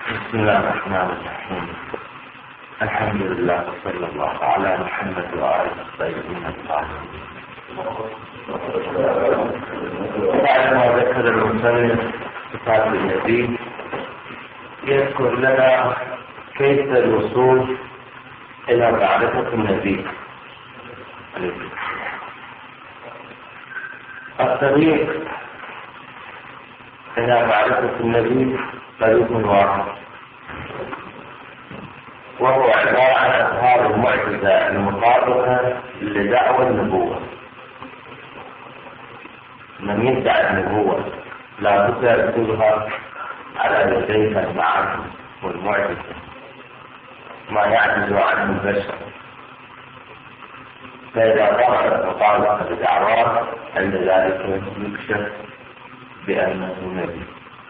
بسم الله الرحمن الرحيم. الحمد لله وصلى الله على محمد وآله الطيبين الطاهرين. بعد ما ذكر المصنف صفات النبي يذكر لنا كيف الوصول إلى معرفة النبي. الطريق إلى معرفة النبي طريق واحد، وهو عبارة عن إظهار المعجزة المطابقة لدعوى النبوة. من يدعي النبوة لا بد أن تظهر على يديه المعاني والمعجزة ما يعجز عنه البشر، فإذا ظهرت مطابقة لدعواه عند ذلك يكشف بأنه نبي.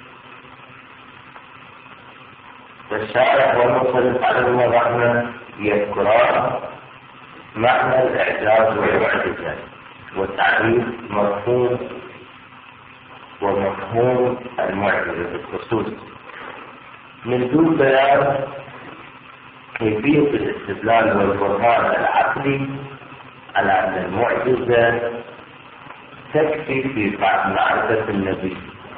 والشارع والمصنف عليهما الرحمة يذكران معنى الإعجاز والمعجزة وتعريف مفهوم ومفهوم المعجزة بالخصوص، من دون بيان كيفية الاستدلال والبرهان العقلي على أن المعجزة تكفي في معرفة النبي.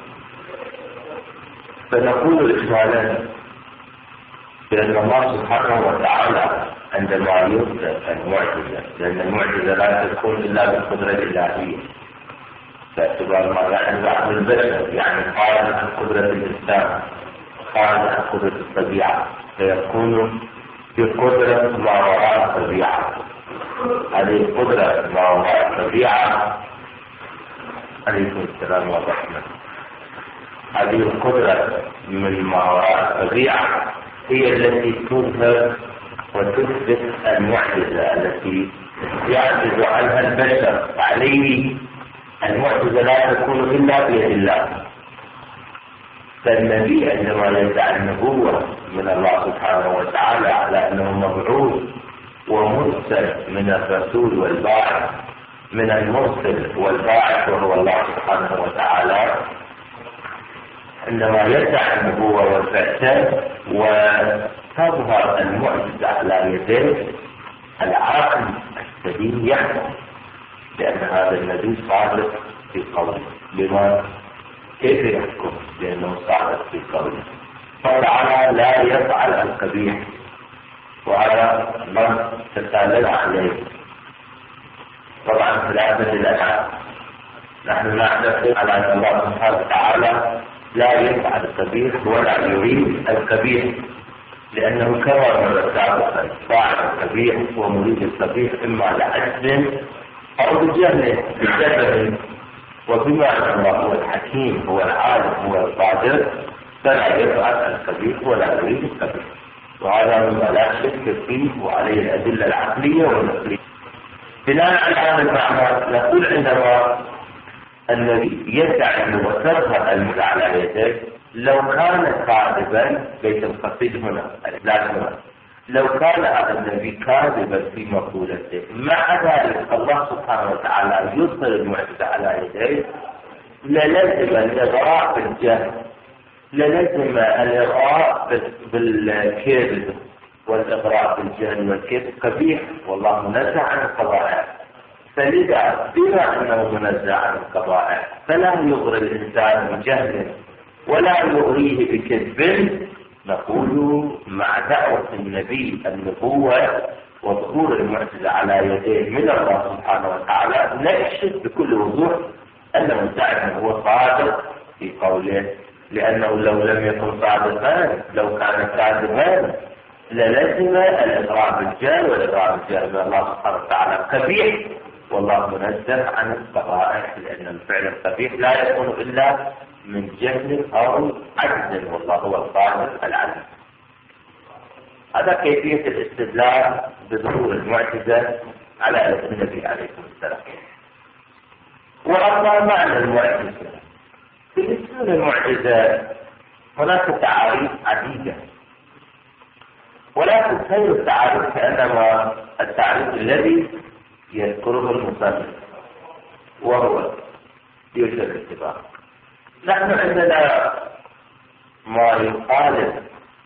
فنقول إجمالا بأن الله سبحانه وتعالى عندما يثبت المعجزة، لأن المعجزة لا تكون إلا بالقدرة الإلهية، باعتبار ما يعجز عن البشر، يعني خارج عن قدرة الإنسان، خارج عن قدرة الطبيعة، فيكون بقدرة ما وراء الطبيعة. هذه القدرة ما وراء الطبيعة، عليكم السلام ورحمة، هذه القدرة من ما وراء الطبيعة هي التي تظهر وتثبت المعجزة التي يعجز عنها البشر. عليه المعجزة لا تكون إلا بيد الله. فالنبي عندما يدعي النبوة من الله سبحانه وتعالى على أنه مبعوث ومرسل من الرسول والباعث، من المرسل والباعث وهو الله سبحانه وتعالى، عندما يدعي النبوة والبعثة وتظهر المعجزة على يديه، العاقل السليم يحكم بأن هذا النبي صادق في قوله. لما؟ كيف يحكم بأنه صادق في قوله؟ فالعالى لا يفعل القبيح، وهذا ما تسالل عليه. طبعا خلافا للأشعار، نحن نعتقد على أن الله سبحانه وتعالى لا يفعل القبيح ولا يريد القبيح، لأنه كما مر سابقا فاعل القبيح ومريد القبيح إما لعجز أو بجهل، وبما أن الله هو الحكيم هو العالم هو القادر فلا يفعل القبيح ولا يريد القبيح، وهذا مما لا شك فيه وعليه الأدلة العقلية والنقلية. بناء على هذا المعنى نقول عندما الذي يدعي أنه وتظهر المعجزة على يديه، لو كان كاذبا، بيت القصيد هنا لو كان هذا النبي كاذبا في مقولته، مع ذلك الله سبحانه وتعالى يظهر المعجزة على يديه، للزم الإغراء بالجهل، للزم الإغراء بالكذب، والإغراء بالجهل والكذب قبيح والله منزه عن القبائح. فلذا بما أنه منزه عن القبائح فلا يغري الإنسان بجهل ولا يغريه بكذب، نقول مع دعوة النبي النبوة وظهور المعجزة على يديه من الله سبحانه وتعالى نكشف بكل وضوح أنه مدعي هو صادق في قوله، لأنه لو لم يكن صادقا، لو كان كاذبا، للزم الإغراء بالجهل، والإغراء بالجهل من الله سبحانه وتعالى قبيح والله منزه عن القبائح، لأن الفعل القبيح لا يكون إلا من جهل أو عجز، والله هو القادر العليم. هذا كيفية الاستدلال بظهور المعجزة على النبي عليه السلام. وأما معنى المعجزة، بالنسبة للمعجزة هناك تعاريف عديدة، ولكن خير التعاريف كأنما التعريف الذي يذكره المصنف، وهو يوجد الاتفاق. نحن عندنا ما يقال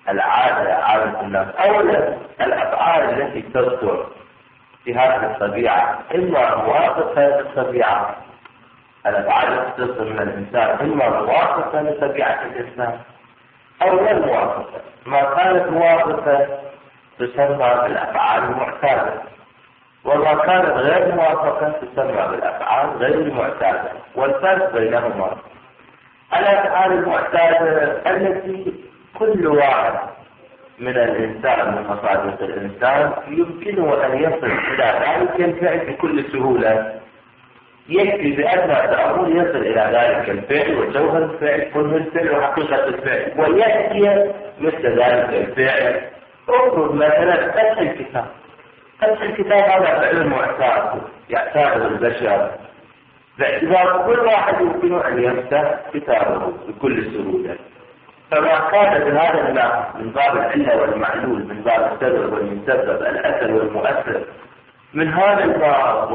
العادة عادة الناس أو الأفعال التي تصدر في هذه الطبيعة إما موافقة للطبيعة، الأفعال التي تصدر من الإنسان إما موافقة لطبيعة الإنسان أو غير موافقة. ما كانت موافقة تسمى بالأفعال المعتادة، وما كانت غير موافقة تسمى بالأفعال غير المعتادة. والفرق بينهما الأفعال المعتادة التي كل واحد من الإنسان من مصادر الإنسان يمكنه أن يصل إلى ذلك الفعل بكل سهولة، يكفي بأدنى تأمل يصل إلى ذلك الفعل وجوهر الفعل كله الفعل وحقيقة الفعل ويأتي مثل ذلك الفعل. اخرج مثلا فتح الكتاب، فتح الكتاب هذا فعل معتاد يعتاده البشر، فإذا كل واحد يمكنه أن يفتح كتابه بكل سهولة. فما كان بهذا النحو من باب العلة والمعلول، من باب السبب والمسبب، الأثر والمؤثر، من هذا الباب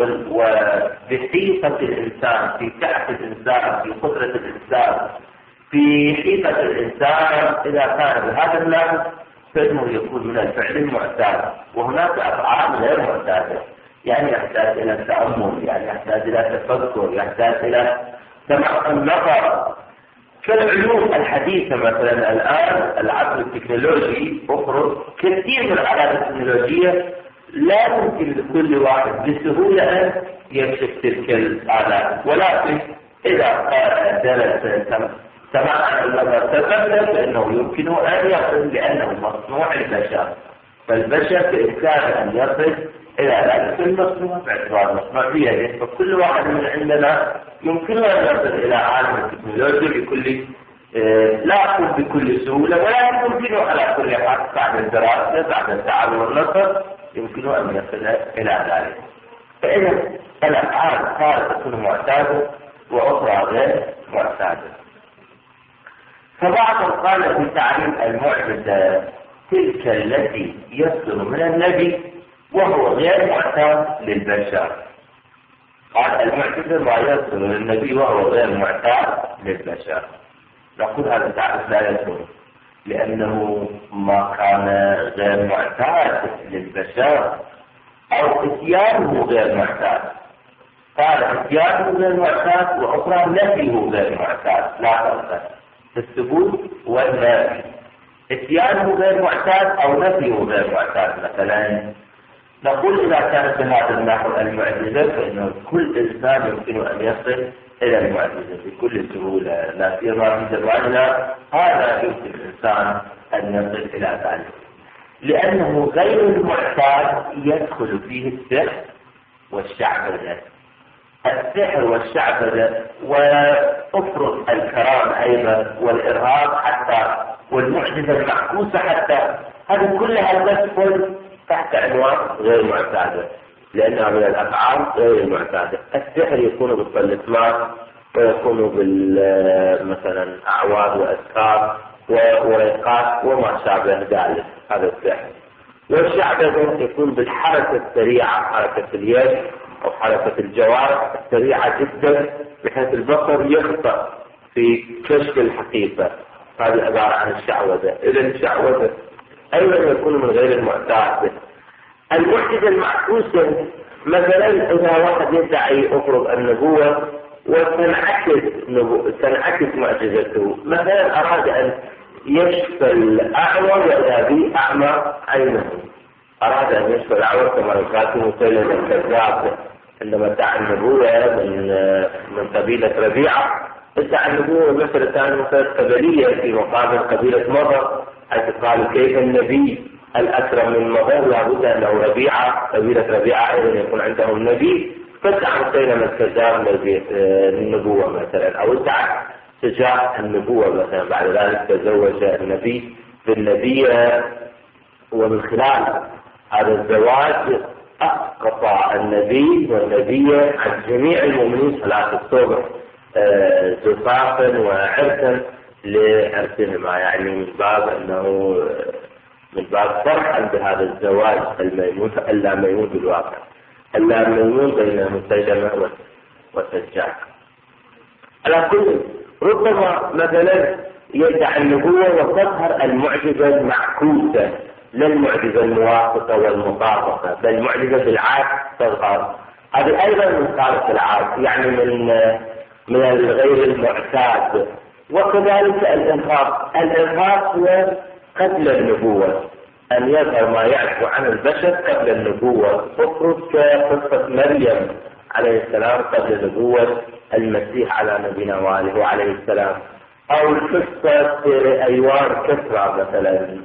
وبحيطة الإنسان، في كعب الإنسان، في قدرة الإنسان، في حيطة الإنسان، إذا كان بهذا النحو فإنه يكون من الفعل المعتاد. وهناك أفعال غير معتادة، يعني يحتاج إلى التأمل، يعني يحتاج إلى تفكر، يحتاج إلى سماع النظر، كالعلوم الحديثة مثلا. الآن العصر التكنولوجي أخرج كثير من الآلات التكنولوجية لا يمكن لكل واحد بسهولة أن يكشف تلك الآلات، ولكن إذا درس سماع النظر تفكر فإنه يمكنه أن يصل، لأنه مصنوع البشر، فالبشر بإمكانه أن يصل إلى ذلك المصنوع باعتبار مصنوع بيده. فكل واحد من عندنا يمكنه أن يصل إلى عالم التكنولوجيا بكل لا أقول بكل سهولة، ولكن يمكنه على كل حال بعد الدراسة بعد التعلم والنظر يمكنه أن يصل إلى ذلك. فإذا الأفعال قد تكون معتادة وأخرى غير معتادة. فبعضهم قال في تعريف المعجزة تلك التي يصدر من النبي وهو غير معتاد للبشر. قال المعجزة ما يصدر من النبي وهو غير معتاد للبشر. نقول هذا التعريف لا يصدر، لأنه ما كان غير معتاد للبشر أو اتيانه غير معتاد. قال اتيانه غير معتاد وأخرى نفيه غير معتاد، لا فرق في الثبوت والنفي. اتيانه غير معتاد أو نفيه غير معتاد. مثلا نقول إذا كانت بهذا النحو المعجزة فإنه كل إنسان يمكن أن يصل إلى المعجزة بكل سهولة، لا سيما في زماننا هذا يمكن الإنسان أن يصل إلى ذلك، لأنه غير المعتاد يدخل فيه السحر والشعبذة. السحر والشعبذة وأفرض الكرام أيضا والإرهاب حتى والمعجزة المعكوسة حتى، هذه كلها تدخل تحت عنوان غير معتادة، لأنها من الأفعال غير المعتادة. السحر يكون بالطلسمات ويكون مثلا أعواد وأذكار وورقات وما شابه ذلك، هذا السحر. والشعبذة يكون بالحركة السريعة، حركة اليد أو حركة الجوارح السريعة جدا بحيث البصر يخطأ في كشف الحقيقة، هذه عبارة عن الشعوذة. إذا الشعوذة أيضا يكون من غير المعتاد. المعجزة المعكوسة مثلا إذا واحد يدعي أفرض النبوة وتنعكس معجزته، مثلا أراد أن يشفى الأعور وإذا به أعمى عينه، أراد أن يشفى الأعور كما القاسم مسيلم الكذاب عندما ادعى النبوة من قبيلة ربيعة، ادعى النبوة مثل كان قبلية في مقابل قبيلة مضر، حيث قالوا كيف النبي الأكرم من مضر لابد أنه ربيعة، قبيلة ربيعة أيضا يكون عندهم نبي، فادعى مسيلم الكذاب للنبوة مثلا، أو ادعى شجاع النبوة مثلا، بعد ذلك تزوج النبي بالنبية، ومن خلال هذا الزواج أسقط النبي والنبية عن جميع المؤمنين صلاة الصبح زفافا وعرسا لعرسهما، يعني من باب أنه من باب فرحا بهذا الزواج الميمون اللاميمون بالواقع، اللاميمون بين مسيلمة وسجاع. على كل ربما مثلا يدعي النبوة وتظهر المعجزة المعكوسة، لا المعجزة الموافقة والمطابقة، بل المعجزة بالعكس تظهر. هذه أيضا من خارق العادة، يعني من الغير المعتاد. وكذلك الإرهاق هو قبل النبوة، أن يظهر ما يعرف عن البشر قبل النبوة. افرض قصة مريم عليه السلام قبل نبوة المسيح على نبينا وآله عليه السلام، أو قصة أيوان كسرى مثلا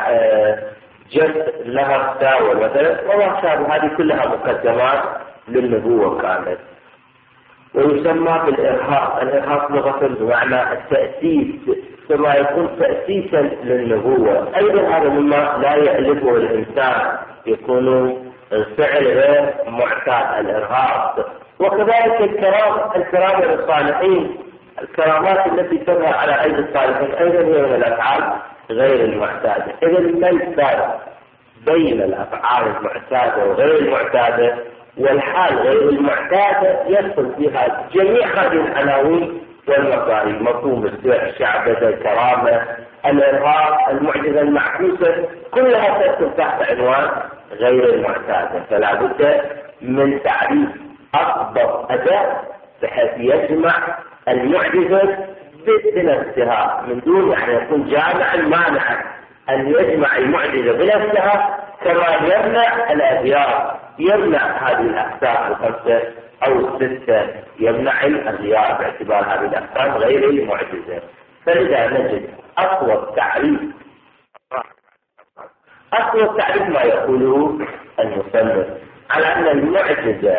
جد لها ساوى مثلا وما شابه. هذه كلها مقدمات للنبوة كانت. ويسمى بالإرهاق. الإرهاق لغة بمعنى التأسيس، كما يكون تأسيسا للنبوة. أيضا هذا مما لا يألفه الإنسان، يكون الفعل غير معتاد، الإرهاق. وكذلك الكرامة للصالحين، الكرامات التي تظهر على أيدي الصالحين أيضا هي من الأفعال غير المعتادة. إذا ما الفرق بين الأفعال المعتادة وغير المعتادة؟ والحال غير المعتادة يدخل فيها جميع هذه العناوين والمفاهيم: مفهوم السحر، الشعبذة، الكرامة، الإرهاق، المعجزة المعكوسة، كلها تدخل تحت عنوان غير المعتادة. فلا بد من تعريف أضبط أداء بحيث يجمع المعجزة بنفسها من دون أن يكون جامعا مانعا، أن يجمع المعجزة بنفسها كما يمنع الأغيار، يمنع هذه الأقسام الخمسة أو الستة، يمنع الأغيار باعتبار هذه الأقسام غير المعجزة. فلذا نجد أقوى تعريف ما يقوله المصنف على أن المعجزة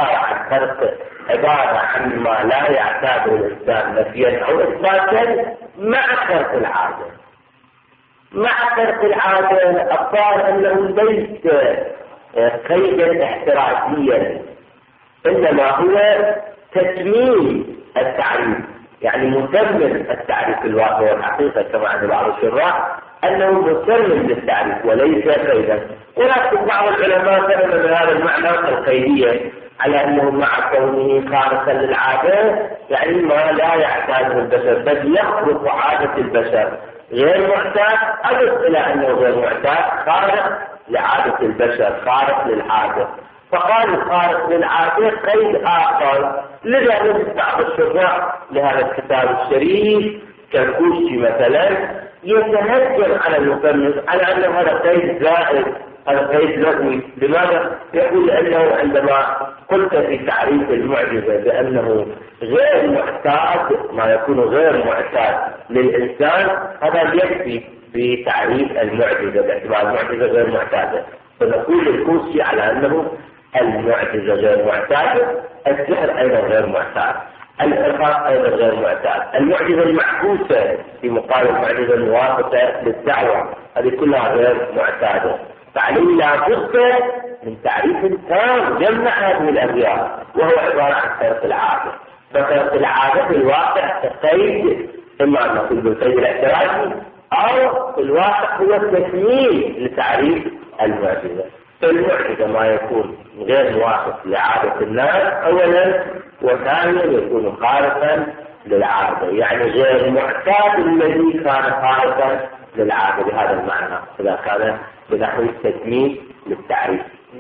عبارة عن ما لا يعتاده الإنسان نفيا أو إثباتا مع خرق العادة. مع خرق العادة أقال أنه ليس قيدا احترازيا، إنما هو تتميم التعريف، يعني مكمل التعريف الواقع والحقيقة كما عند بعض الشراح أنه مكمل للتعريف وليس قيدا. ولكن بعض العلماء فهم من هذا المعنى القيدية على أنه مع كونه خارقا للعادة يعني ما لا يعتاده البشر، بل يخرق عادة البشر غير معتاد، أضف إلى أنه غير معتاد خارق لعادة البشر، خارق للعادة. فقال الخارق للعادة قيد آخر. لذا نجد بعض الشراح لهذا الكتاب الشريف كالكوشي مثلا يتهجم على المصنف على أن هذا قيد زائد، هذا قيد لغوي. لماذا؟ يقول لأنه عندما قلت في تعريف المعجزة بأنه غير معتاد، ما يكون غير معتاد للإنسان، هذا يكفي في تعريف المعجزة باعتبار المعجزة غير معتادة. فنقول للكوشي على أنه المعجزة غير معتادة، السحر أيضا غير معتاد، الإرهاق أيضا غير معتاد، المعجزة المعكوسة في مقابل المعجزة الموافقة للدعوة هذه كلها غير معتادة. فعليه لا بد من تعريف تام يمنع هذه الأغيار، وهو عبارة عن خرق العادة. فخرق العادة في الواقع قيد، إما أن نقول بالقيد الاعتراضي أو في الواقع هو تكميل لتعريف المعجزة. فالمعجزة ما يكون غير موافق لعادة الناس أولا، وثانيا يكون خارقا للعادة، يعني غير معتاد الذي كان خارقا للعادة بهذا المعنى، إذا كان بنحو التكميل للتعريف.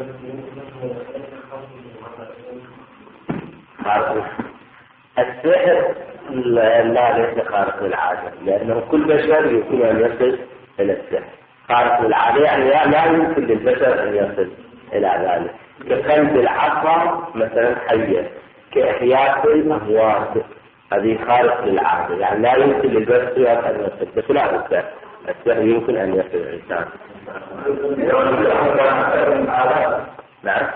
السحر لا ليس خارق للعادة، لأنه كل بشر يمكن أن يصل إلى السحر. خارق للعادة يعني لا يمكن للبشر أن يصل إلى ذلك، كقلب العصا مثلا حية، كإحياء الأموات، هذه خارق للعادة، يعني لا يمكن للبشر أن يصل بخلاف السحر. السحر يمكن أن يصل الإنسان. نعم.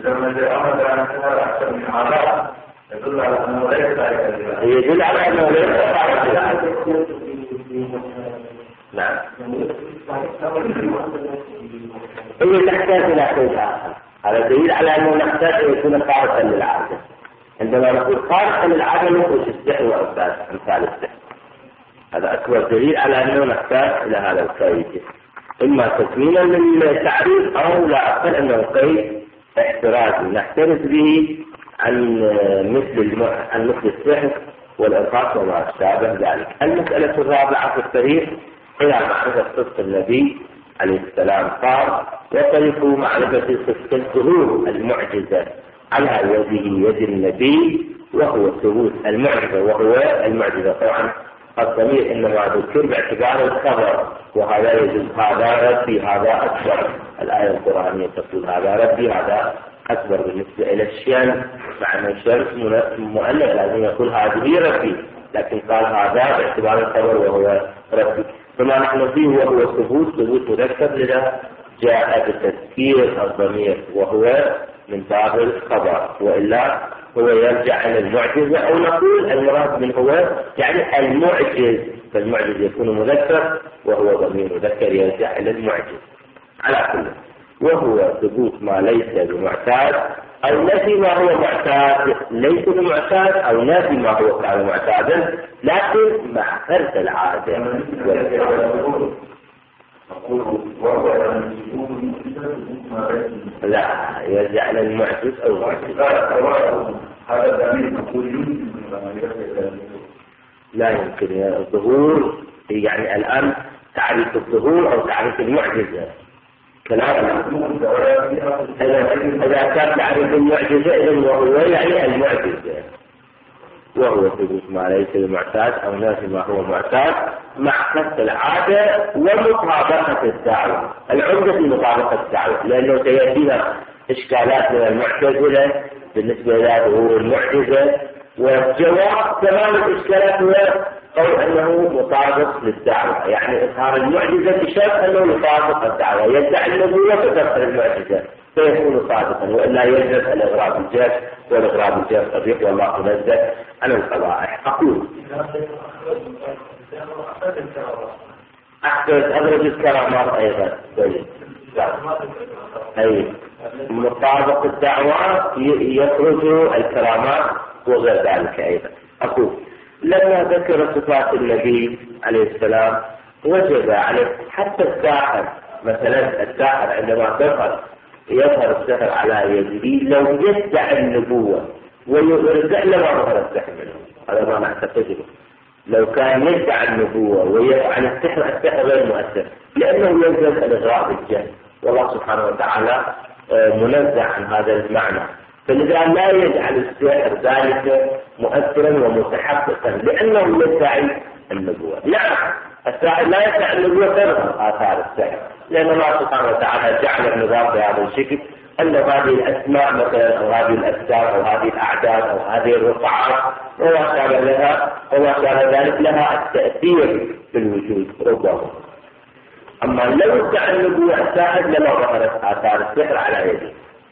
يدل على أنه ليس نعم. هي تحتاج إلى قيد آخر، هذا دليل على أنه نحتاج أن يكون خارقا للعادة. عندما نقول خارقا للعادة نقول السحر وأمثال السحر، هذا أكبر دليل على أنه نحتاج إلى هذا القيد، إما تكميلا للتعريف أو لا أقل أنه قيد احترازي نحترز به عن مثل السحر والإرهاق وما شابه ذلك. المسألة الرابعة في الطريق هي معرفة صدق النبي عليه السلام قال: وطريق معرفة صدق ظهور المعجزة على يد النبي وهو ثبوت المعجزة، وهو المعجزة. طبعا الضمير إنما ذكر باعتبار الخبر، وهذا يجوز، هذا ربي، هذا أكبر. الآية القرآنية تقول هذا ربي، هذا أكبر بالنسبة إلى الشمس، مع أن الشمس مؤنث لازم يقول هذه ربي، لكن قال هذا باعتبار الخبر وهو ربي. فما نحن فيه وهو ثبوت مذكر، لذا جاء بتذكير الضمير وهو من باب الخبر، وإلا هو يرجع إلى المعجزة، أو نقول المراد من هو يعني المعجز، فالمعجز يكون مذكر وهو ضمير مذكر يرجع إلى المعجز. على كل، وهو ثبوت ما ليس بمعتاد، أو نفي ما هو معتاد ليس بمعتاد، أو نفي ما هو كان معتادا لكن مع فرق العادة. لا، يرجع إلى المعجز أو المعجز. لا يمكن الظهور، يعني الآن تعريف الظهور أو تعريف المعجزة كلام. إذا كان تعريف المعجزة إذن وهو يعني المعجزة، وهو ثبوت ما ليس بمعتاد أو نافي ما هو معتاد مع كسر العادة ومطابقة الدعوة. العمدة في مطابقة الدعوة، لأنه سيأتينا إشكالات من المعتزلة بالنسبة إلى ظهور المعجزة، والجواب تمام الإشكالات هو قول أنه مطابق للدعوة، يعني إظهار المعجزة بشرط أنه يطابق الدعوة، يدعي النبوة فتظهر المعجزة فيكون صادقا، وإلا يجب الإغراب الجاف، والإغراب الجاف صديق والله منزه عن القبائح. أقول أحدث أبرز الكرامات أيضا أي مطابق الدعوة يخرج الكرامات وغير ذلك أيضا. أقول لما ذكر صفات النبي عليه السلام وجب عليه حتى الساحر، مثلا الساحر عندما يظهر السحر على يده لو يدعي النبوة ويرجع لما ظهر السحر منه، هذا ما نعتقده. لو كان يدعي النبوة ويفعل السحر غير مؤثر، لأنه يلزم الإغراء بالجهل، والله سبحانه وتعالى منزه عن هذا المعنى. فلذا لا يجعل السحر ذلك مؤثرا ومتحققا لأنه يدعي النبوة. نعم الساحر لا يدعي النبوة تظهر آثار السحر، لأن الله سبحانه وتعالى جعل النظام بهذا الشكل، أن هذه الأسماء مثلا أو هذه الأجسام أو هذه الأعداد أو هذه الرقعات وما شابه لها وما شابه ذلك لها التأثير في الوجود ربما. أما لو ادعى النبوة الساحر لما ظهرت آثار السحر على يده.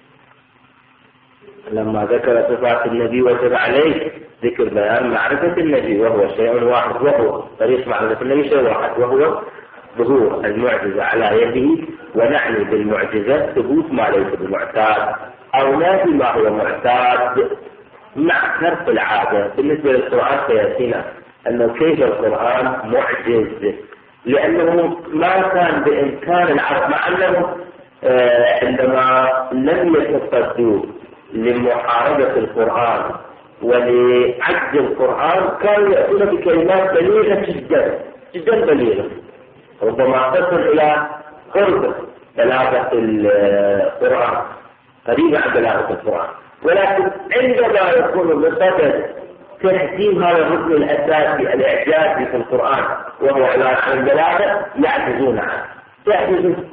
لما ذكر صفات النبي وجب عليه ذكر بيان معرفة النبي، وهو شيء واحد، وهو طريق معرفة النبي شيء واحد، وهو ظهور المعجزة على يده. ونعني بالمعجزة ثبوت ما ليس بمعتاد أو نافي ما هو معتاد مع فرق العادة. بالنسبة للقرآن سيأتينا أنه كيف القرآن معجز، لأنه ما كان بإمكان العرب، مع أنه عندما لم يتصدوا لمحاربة القرآن ولعجز القرآن كانوا يأتون بكلمات بليغة جدا جدا بليغة، ربما تصل إلى قرب بلاغة القرآن، قريبة عن بلاغة القرآن. ولكن عندما يكون بصدد تحكيم هذا الركن الأساسي الإعجازي في القرآن وهو عبارة عن البلاغة يعجزون عنه، يعجزون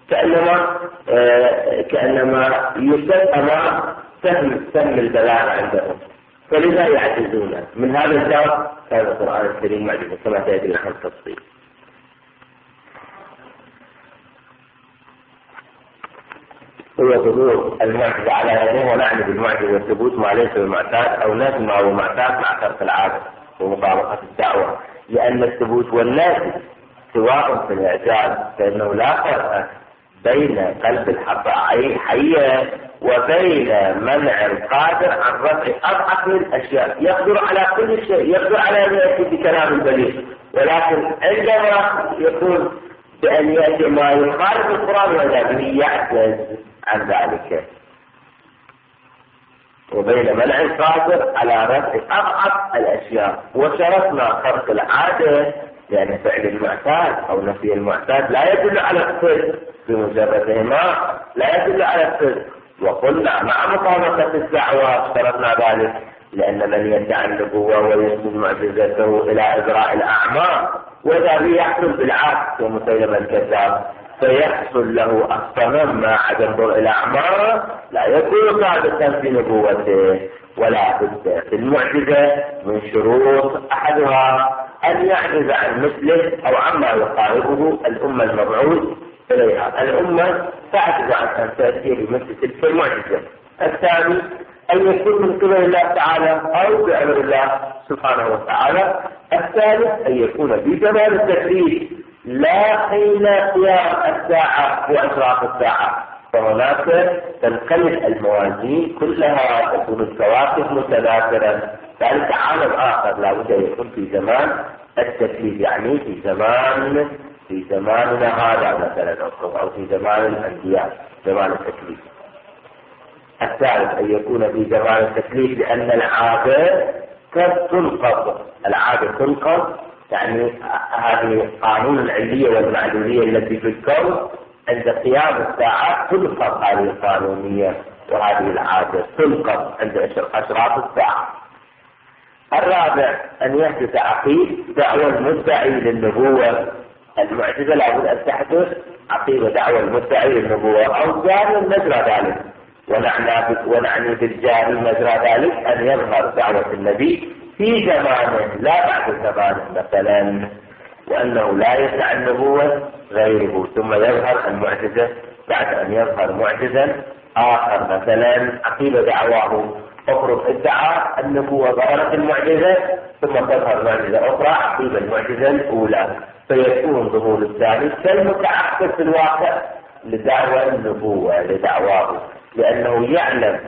كأنما يسمى أمام فهم البلاغة عندهم، فلذا يعجزون. من هذا الجواب كان القرآن الكريم معجزة كما سيأتي نحن التفصيل. هو ظهور المعجزة على يده، ونعني بالمعجزة والثبوت ما ليس بالمعتاد أو نفي ما هو معتاد مع فرق العادة ومطابقة الدعوة، لأن الثبوت والنفي سواء في الإعجاز، فإنه لا فرق بين قلب الحقائق حية وبين منع القادر عن رفع أضعف من الأشياء. يقدر على كل شيء، يقدر على أن يأتي بكلام البليغ، ولكن عندما يكون بأن يأتي ما يخالف القرآن وذلك يعجز عن ذلك. وبين منع القادر على رفع أضعف الأشياء. وشرطنا خرق العادة لأن فعل المعتاد أو نفي المعتاد لا يدل على الصدق بمجردهما، لا يدل على الصدق. وقلنا مع مطابقة الدعوة شرطنا ذلك، لأن من يدعي النبوة ويسند معجزته إلى إجراء الأعمال وإذا يحصل بالعكس ومسيلمة الكذاب فيحصل له أصلا ما عدم ضوء الأعمال لا يكون ثابتا في نبوته. ولا بد في المعجزة من شروط أحدها أن يعجز عن مثله أو عما يقاربه الأمة المبعوث إليها. الأمة تعجز عن أن تأتي بمثل تلك المعجزة. الثاني أن يكون من قبل الله تعالى أو بأمر الله سبحانه وتعالى. الثالث أن يكون بجمال التكليف لا حين قيام الساعة وإشراق الساعة، فهناك تنقلب الموازين كلها تكون الكواكب متناثرة. ذلك عالم آخر لا بد يكون في زمان التكليف، يعني في زماننا هذا مثلا أو في زمان الأنبياء زمان التكليف. الثالث أن يكون في زمان التكليف لأن العادة قد تنقض، العادة تنقض يعني هذه قانون العلية والمعلولية التي في الكون عند قيام الساعة تنقض هذه القانونية وهذه العادة تنقض عند أشراط الساعة. الرابع أن يحدث عقيد دعوى المدعي للنبوة. المعجزة لابد أن تحدث عقيدة دعوى المدعي للنبوة أو جاري مجرى ذلك، ونعني بالجاري مجرى ذلك أن يظهر دعوة النبي في زمانه لا بعد زمانه مثلا، وأنه لا يدعي النبوة غيره ثم يظهر المعجزة بعد أن يظهر معجزا آخر مثلا عقيدة دعواه أخرى ادعى النبوة ظهرت المعجزة ثم تظهر معجزة أخرى عقيدة المعجزة الأولى، فيكون ظهور الثاني كالمتعقد في الواقع لدعوى النبوة لدعواه، لأنه يعلم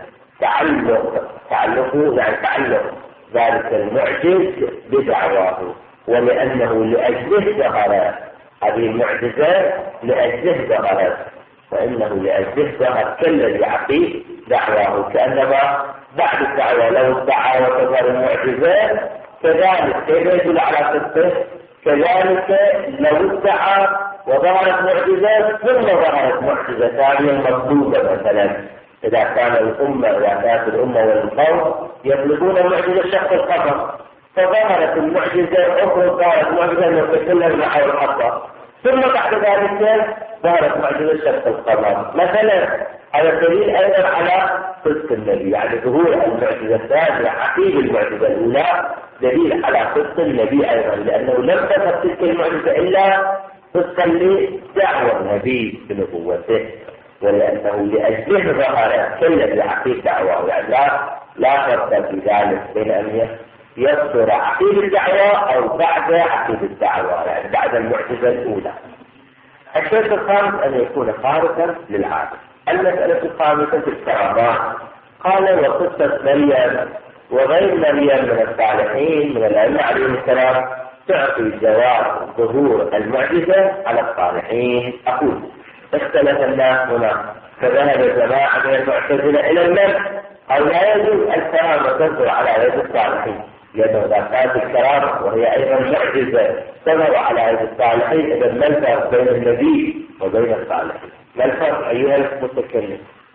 تعلقه يعني تعلق ذلك المعجز بدعواه، ولأنه لأجله ظهر هذه المعجزة لأجله ظهرت، فإنه لأجله ظهر كالذي عقيد دعواه. كأنما بعد الدعوة لو ادعى وتظهر المعجزة كذلك كيف يدل على صدقه، كذلك لو ادعى وظهرت معجزة ثم ظهرت معجزة ثانية مطلوبة مثلا، إذا كان الأمة كانت الأمة والقوم يطلبون معجزة شق القمر فظهرت المعجزة أخرى ظهرت معجزة متكلم مع الحق ثم بعد ذلك ظهرت معجزة شق القمر مثلا، هذا دليل أيضا على صدق النبي، يعني ظهور المعجزة الثانية عقيد المعجزة الأولى دليل على صدق النبي أيضا، لأنه لم تظهر تلك المعجزة إلا صدقا لدعوى النبي بنبوته، ولأنه لأجله ظهر كالذي عقيد دعواه، يعني لا فرق في ذلك بين أن يصدر عقيد الدعوة أو بعد عقيد الدعوة، يعني بعد المعجزة الأولى. الشيء الخامس أن يكون خارقا للعادة. المسألة الخامسة في الكرامات، قال وقصة مريم وغير مريم من الصالحين من الأئمة عليهم السلام تعطي جواز ظهور المعجزة على الصالحين. أقول اختلف الناس هنا فذهب جماعة من المعتزلة إلى المنع أو لا يجوز الكرامة تظهر على يد الصالحين، لأنه إذا كانت الكرامة وهي أيضا معجزة تظهر على يد الصالحين إذا ما الفرق بين النبي وبين الصالحين؟ ما الفرق أيها المتكلم؟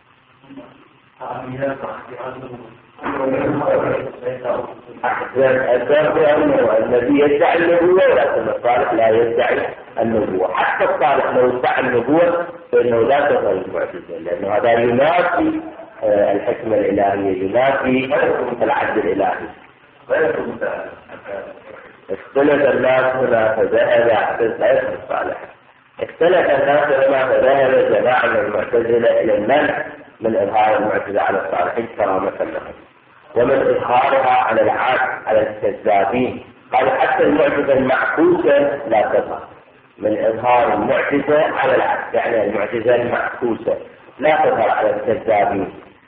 الفرق أنه النبي يدعي النبوة ولكن الصالح لا يدعي النبوة، حتى الصالح لو ادعى النبوة فإنه لا تظهر المعجزة، لأنه هذا ينافي الحكمة الإلهية، ينافي العدل الإلهي. اختلف الناس هنا فذهب غير الصالح، اختلف الناس هنا فذهب جماعة من المعتزلة إلى المنع من إظهار المعجزة على الصالحين كرامة لهم، ومن إظهارها على العاد على الكذابين، قال حتى المعجزة المعكوسة لا تظهر، من إظهار المعجزة على العاد يعني المعجزة المعكوسة لا تظهر على الكذابين،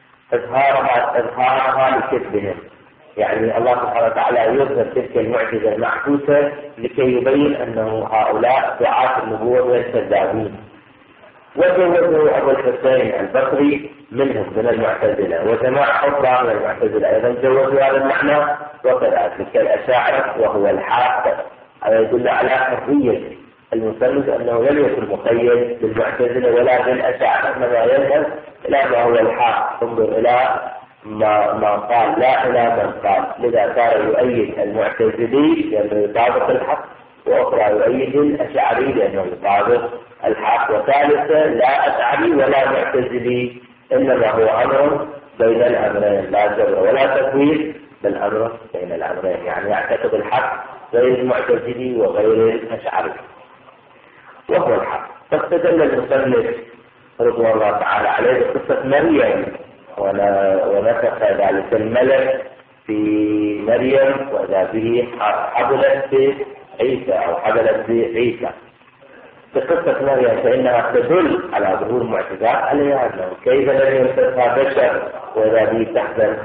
إظهارها لكذبهم، يعني الله سبحانه وتعالى يظهر تلك المعجزة المعكوسة لكي يبين أنه هؤلاء دعاة النبوة من الكذابين، وجوزه أبو الحسين البصري منهم من المعتزلة، وجماعة حفظة من المعتزلة أيضا جوزوا هذا المعنى، وكذلك الأشاعرة وهو الحاق. هذا يدل على حرية المثلث أنه لم يكن مقيد بالمعتزلة ولا بالأشاعرة، إنما يذهب إلى ما هو الحاق، انظر إلى ما قال لا إلى من قال. لذا صار يؤيد المعتزلي لأنه يطابق الحق، وأخرى يؤيد الأشعري لأنه يطابق الحق، وثالثا لا أشعري ولا معتزلي، إنما هو أمر بين الأمرين، لا جبر ولا تفويض بل أمر بين الأمرين، يعني يعتقد الحق غير المعتزلي وغير الأشعري وهو الحق. فاستدل المصنف رضوان الله تعالى عليه بقصة مريم، ونفخ ذلك الملك في مريم وإذا به حبلت عيسى أو حبلت بعيسى. بقصة مريم فإنها تدل على ظهور معجزات عليها، أنه كيف لم يمسسها بشر وإذا به تحزن،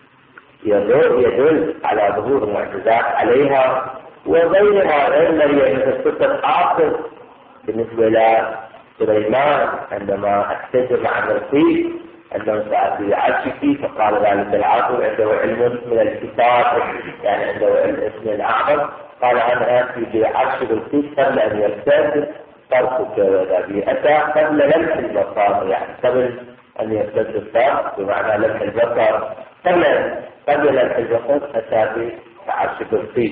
يدل على ظهور معجزات عليها. وغيرها غير مريم مثل قصة عاصم بالنسبة إلى سليمان عندما احتج مع ملكيه أنه سأتي عرشك، فقال ذلك العاصم عنده علم من الكتاب، يعني عنده الاسم الأعظم، قال أنا آتي بعرش ملكيك قبل أن يرتد طرفك وإذا به أتى قبل لمح البصر، يعني قبل أن يرتد الطرف بمعنى لمح البصر، قبل لمح البصر أتى بعرش ملكيك.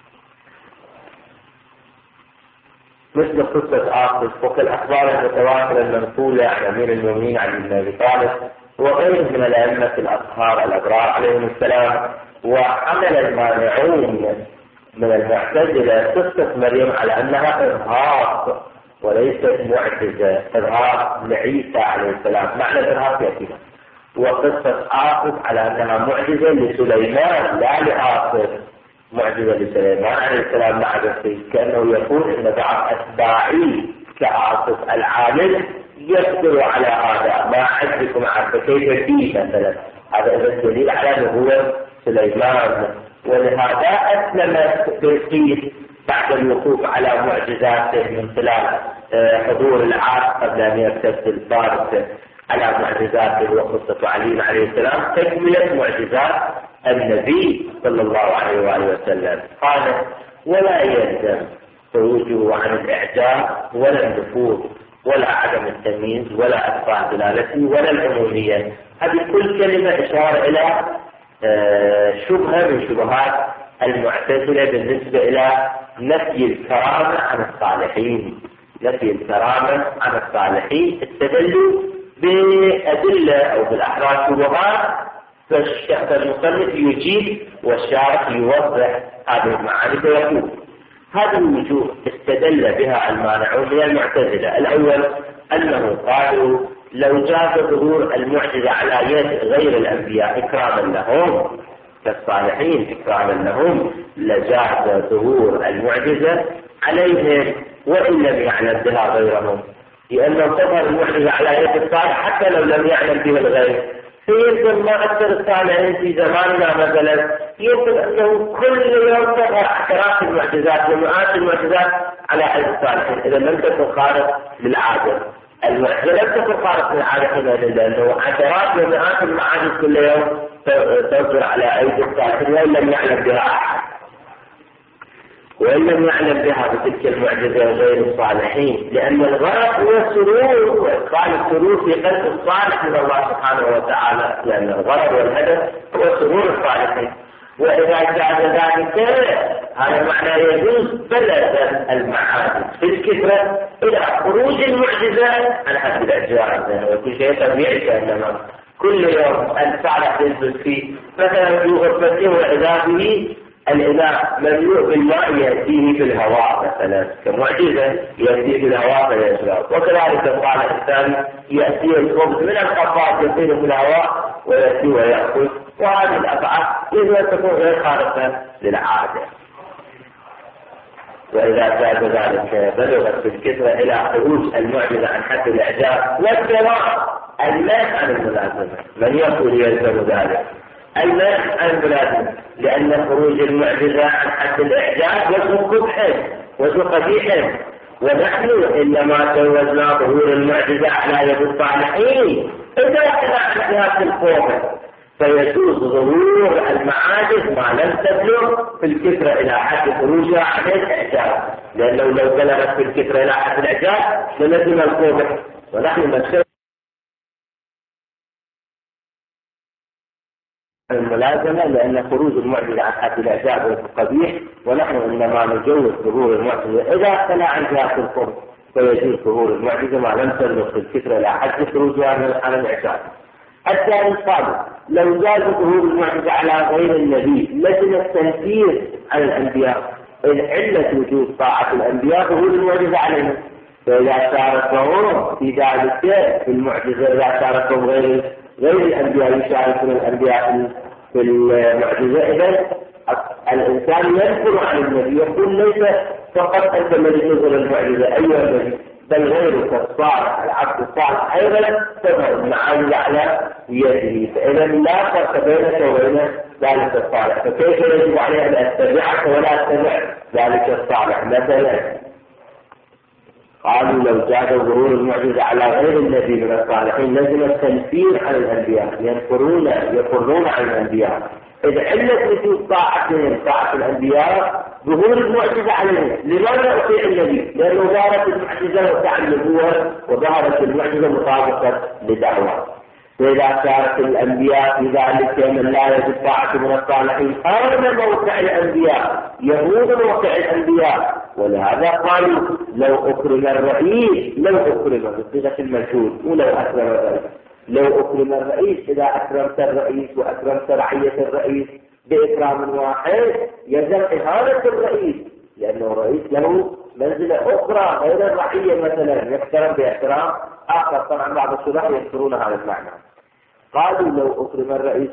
مثل قصة عاصم وفي الأخبار المتواترة المنقولة عن أمير المؤمنين علي بن أبي طالب وغيره من الأئمة الأطهار الأبرار عليهم السلام. وحمل المانعون من المعتزلة قصة مريم على أنها إرهاق وليست معجزة، إرهاق لعيسى عليه السلام، معنى الإرهاق يأتينا. وقصة عاصم على أنها معجزة لسليمان لا لعاصم، معجزة لسليمان عليه السلام مع نفسه، كأنه يقول إن بعض أتباعي كعاصف العالم يقدر على هذا، ما عندكم عارفة كيف فيه مثلا. هذا الدليل على نبوة سليمان. ولهذا أسلم بلقيس بعد الوقوف على معجزاته من خلال حضور العاص قبل أن يرتد الفارس على معجزاته وقصة علي عليه السلام تكملة معجزات النبي صلى الله عليه وآله وسلم. قال ولا يلزم خروجه عن الإعجاب ولا النفوذ ولا عدم التمييز ولا إبطال دلالته ولا العمومية. هذه كل كلمة إشارة إلى شبهة من شبهات المعتزلة بالنسبة إلى نفي الكرامة عن الصالحين. نفي الكرامة عن الصالحين استدلوا بأدلة أو بالأحراج شبهات، فالمصنف يجيب والشارح يوضح هذه المعاني فيقول هذه الوجوه استدل بها المانعون من المعتزلة. الأول أنه قالوا لو جاز ظهور المعجزة على يد غير الأنبياء إكراما لهم كالصالحين إكراما لهم لجاز ظهور المعجزة عليهم وإن لم يعلم بها غيرهم، لأنه تظهر المعجزة على يد الصالح حتى لو لم يعلم به الغير. فيمكن ما أكثر الصالحين في زماننا مثلا يمكن أنه كل يوم تظهر عشرات المعجزات ومئات المعجزات على يد الصالحين، إذا لم تكن خارق للعادة. المعجزة لم تكن خارق للعادة لأنه عشرات ومئات المعاجز كل يوم تظهر على أيدي الصالحين وإن لم يعلم بها أحد، وإن لم يعلم بها بتلك المعجزة غير الصالحين، لأن الغرض هو السرور وإدخال السرور في قلب الصالح من الله سبحانه وتعالى، لأن الغرض والهدف هو سرور الصالحين. وإذا كان ذلك هذا معنى يجوز بلد المعاجز في الكثرة إلى خروج المعجزات عن حد الأجزاء، وكل شيء طبيعي كأنما كل يوم الصالح ينزل فيه مثلا في غرفته وإذا به الإناء مملوء بالماء يأتيه في الهواء مثلا كمعجزة يأتيه في الهواء فيشرب، وكذلك الصالح الثاني يأتيه الخبز من الخباز يطير في الهواء ويأتيه ويأكل. وهذه الأفعال يجب أن تكون غير خارقة للعادة. وإذا كان ذلك بلغت في الكثرة إلى خروج المعجزة عن حد الإعجاب والسواء المنع عن الملازمة، من يقول يلزم ذلك المنع عن الملازمة، لأن خروج المعجزة عن حد الإعجاب وجه قبح وجه قبيح ونحن إنما جوزنا ظهور المعجزة على يد الصالحين إذا كان فيها في القوة، فيجوز ظهور المعاجز ما لم تبلغ في الكثرة إلى حد خروجها عن الإعجاز، لأنه لو بلغت في الكثرة إلى حد الإعجاز لنزل القوة. ونحن نشرع الملازمة لأن خروج المعجزة عن حد الإعجاز قبيح، ونحن إنما نجوز ظهور المعجزة إذا اختلى عن ذات القرب، فيجوز ظهور المعجزة ما لم تبلغ في الكثرة إلى حد خروجها عن الإعجاز. الثاني قال لو جاز ظهور المعجزة على غير النبي لزم التنفير عن الأنبياء، إذ علة وجود طاعة الأنبياء ظهور المعجزة عليهم، فإذا شاركهم في ذلك في المعجزة، إذا شاركهم غير الأنبياء يشاركون الأنبياء في المعجزة، إذا الإنسان ينفر عن النبي يقول ليس فقط أنت الذي تظهر المعجزة أيها النبي، بل غيرك الصالح العبد الصالح أيضا تظهر المعاجز على يده، فإذا لا فرق بينك وبين ذلك الصالح، فكيف يجب عليه أن أتبعك ولا أتبع ذلك الصالح؟ مثلا قالوا لو جاز ظهور المعجزة على غير النبي من الصالحين لزم التنفير عن الأنبياء، يفرون عن الأنبياء، إذا علة وجود طاعتهم طاعة الأنبياء ظهور المعجزة عليهم. لماذا أطيع النبي؟ لأنه ظهرت المعجزة وادعى النبوة وظهرت المعجزة مطابقة لدعوة، فإذا شارك الأنبياء في ذلك من لا يجب طاعة من الصالحين هذا موقع الأنبياء، يهود موقع الأنبياء. ولهذا قالوا لو أكرم الرئيس، لو أكرم بصيغة المجهول ولو أكرم الرئيس، لو أكرم الرئيس، إذا أكرمت الرئيس وأكرمت رعية الرئيس بإكرام واحد يلزم إهانة الرئيس، لأنه الرئيس له منزلة أخرى غير الرعية، مثلا يحترم باحترام آخر. طبعا بعض الشرح يذكرون هذا المعنى. قالوا لو أكرم الرئيس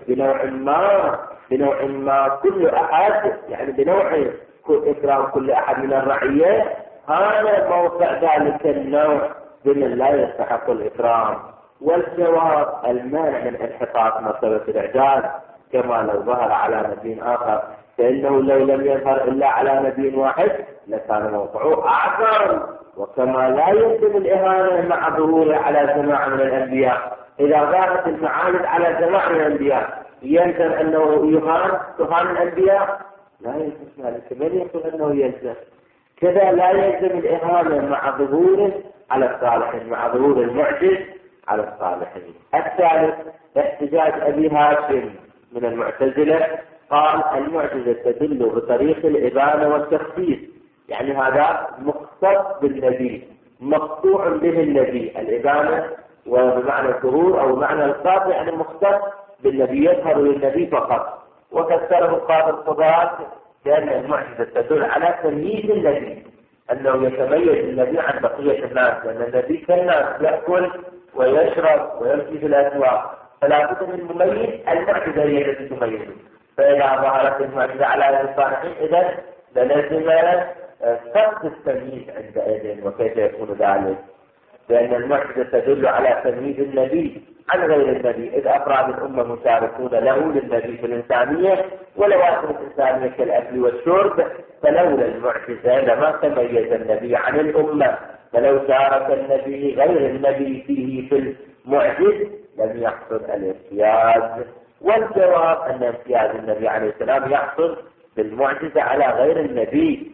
بنوع ما كل أحد، يعني بنوع إكرام كل أحد من الرعية، هذا موقع ذلك النوع بمن لا يستحق الإكرام. والجواب المانع من انحطاط مرتبة الإعجاز كما لو ظهر على نبي آخر، فإنه لو لم يظهر إلا على نبي واحد لكان موقعه أعظم، وكما لا يمكن الإهانة مع ظهوره على جماعة من الأنبياء. إذا ظهرت المعاند على جماعة من الأنبياء يلزم أنه تهان الأنبياء؟ لا يلزم ذلك، من يقول أنه يلزم؟ كذا لا يلزم الإهانة مع ظهوره على الصالحين، مع ظهور المعجز على الصالحين. الثالث احتجاج أبي هاشم من المعتزلة، قال المعجزة تدل بطريق الإبانة والتخصيص، يعني هذا مختص بالنبي، مقطوع به النبي، الإبانة وبمعنى الظهور أو معنى القاطع يعني مختص بالنبي، يظهر للنبي فقط. وفسره قاضي القضاة بأن المعجزة تدل على تمييز النبي، أنه يتميز النبي عن بقية الناس، لأن النبي كالناس يأكل ويشرب ويمشي في الأسواق، فلا بد من مميز، المعجزة هي التي تميزه. فإذا ظهرت المعجزة على يد الصالحين إذن لازم فقد التمييز عندئذ. وكيف يكون ذلك؟ لأن المعجزة تدل على تمييز النبي عن غير النبي، إذ أفراد الأمة مشاركون له للنبي في الإنسانية ولوازم الإنسانية كالأكل والشرب، فلولا المعجزة لما تميز النبي عن الأمة، فلو شارك النبي غير النبي فيه في المعجز لم يحصل الامتياز. والجواب أن امتياز النبي عليه السلام يحصل بالمعجزة على غير النبي.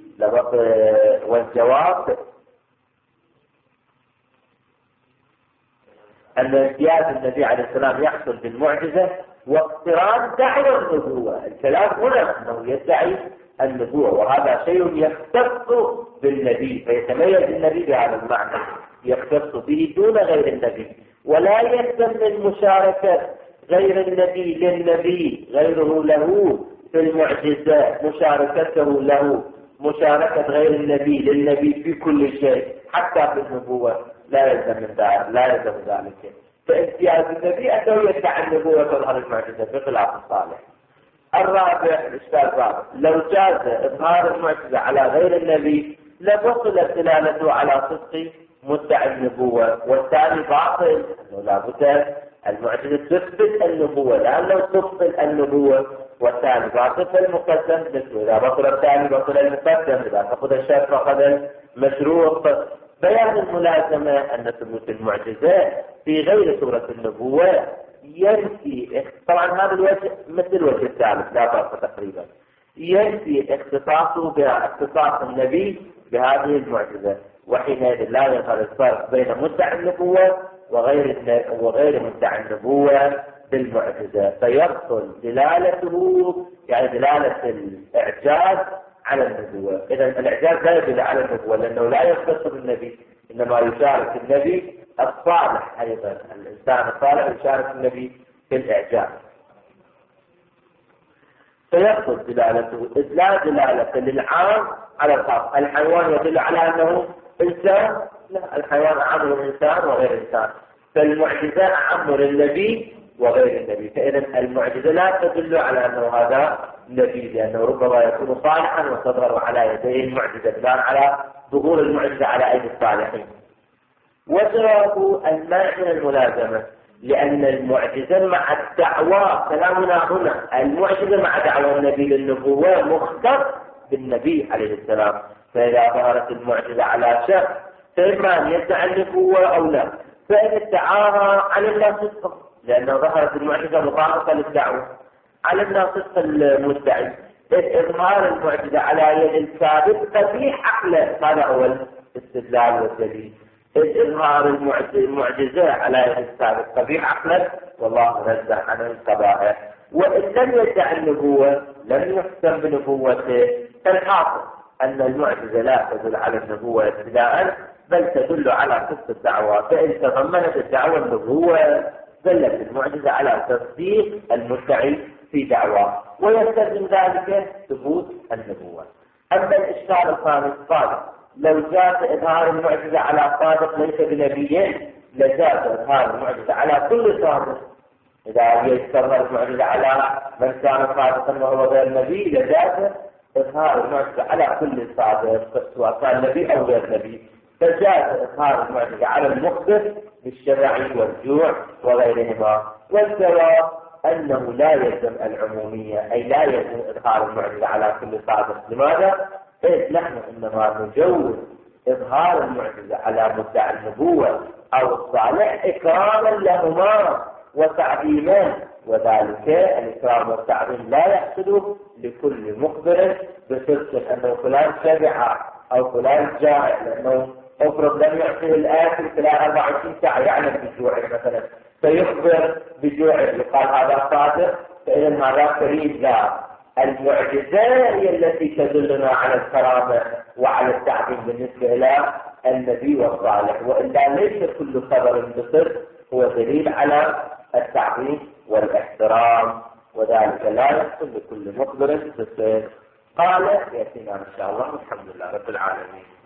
والجواب أن امتياز النبي عليه السلام يحصل بالمعجزة واقتران دعوى النبوة. الكلام هنا أنه يدعي النبوة، وهذا شيء يختص بالنبي، فيتميز النبي بهذا المعنى، يختص به دون غير النبي، ولا يلزم من مشاركة غير النبي للنبي غيره له في المعجزة مشاركته له، مشاركة غير النبي للنبي في كل شيء حتى في النبوة لا يلزم ذلك. فامتياز النبي أنه يدعي النبوة تظهر المعجزة بخلاف الصالح. الرابع الإشكال الرابع، لو جاز إظهار المعجزة على غير النبي لبطلت دلالته على صدق مدعي النبوة، والثاني باطل، أنه لا بد المعجزة تثبت النبوة، لأنه تبطل النبوة، والثاني باطل فالمقدم مثله، إذا بطل الثاني بطل المقدم، إذا فقد الشرط فقد مشروط. بيان الملازمة أن ثبوت المعجزة في غير صورة النبوة ينفي، طبعا هذا الوجه مثل الوجه الثالث لا فرق تقريبا، ينفي اختصاص النبي بهذه المعجزة، وحينئذ لا يظهر الفرق بين مدعي النبوة وغير مدعي النبوة بالمعجزة، فيحصل دلالته يعني دلالة الإعجاز على النبوة. إذا الإعجاز لا يدل على النبوة لأنه لا يختص بالنبي، إنما يشارك النبي الصالح أيضا، الإنسان الصالح يشارك النبي في الإعجاز، فيحصل دلالته إذ لا دلالة للعام على الخاص. الحيوان يدل على أنه إنسان، لا، الحيوان أعم للإنسان وغير إنسان، فالمعجزة أعم للنبي وغير النبي، فإذا المعجزة لا تدل على أنه هذا نبي، لأنه ربما يكون صالحا وتظهر على يديه المعجزة بناء على ظهور المعجزة على أيدي الصالحين. وجواب المانع من الملازمة، لأن المعجزة مع الدعوة، كلامنا هنا المعجزة مع دعوة النبي للنبوة مختص بالنبي عليه السلام، فإذا ظهرت المعجزة على شخص فإما أن يدعي النبوة أو لا، فإن ادعاها علمنا صدقه، لأنه ظهرت المعجزة مطابقة للدعوة، علمنا صدق المدعي. إظهار المعجزة على يد الكاذب قبيح عقله، هذا هو الاستدلال والدليل. إظهار المعجزة على يد الكاذب قبيح عقله، والله نزه عن القبائح. وإن لم يدعي النبوة لم يحكم بنبوته، فالحاصل أن المعجزة لا تدل على النبوة ابتداء، بل تدل على صدق الدعوة، فإن تضمنت الدعوة النبوة دلت المعجزة على تصديق المدعي في دعواه، ويستلزم ذلك ثبوت النبوة. أما الإشكال الخامس قال لو جاز إظهار المعجزة على صادق ليس بنبي لجاز إظهار المعجزة على كل صادق. إذا يظهر المعجزة على من كان صادقا وهو غير نبي لجاز إظهار المعجزة على كل صادق سواء كان نبي أو غير نبي، فجاز إظهار المعجزة على المخبر بالشبع والجوع وغيرهما. والجواب أنه لا يلزم العمومية، أي لا يلزم إظهار المعجزة على كل صادق. لماذا؟ إذ نحن إنما نجوز إظهار المعجزة على مدعي النبوة أو الصالح إكراما لهما وتعظيما، وذلك الإكرام والتعظيم لا يحصل لكل مخبر بصدق أنه فلان شبع أو فلان جائع، لأنه افرض لم يعطيه الآكل خلال 24 ساعة يعلم بجوعه مثلا، فيخبر بجوعه يقال هذا صادق، فإذا هذا كريم. لا، المعجزة هي التي تدلنا على الكرامة وعلى التعظيم بالنسبة إلى النبي والصالح، وإلا ليس كل خبر بصدق هو دليل على التعظيم والاحترام، وذلك لا يحصل لكل مخبر بصدق. قال يأتينا إن شاء الله. الحمد لله رب العالمين.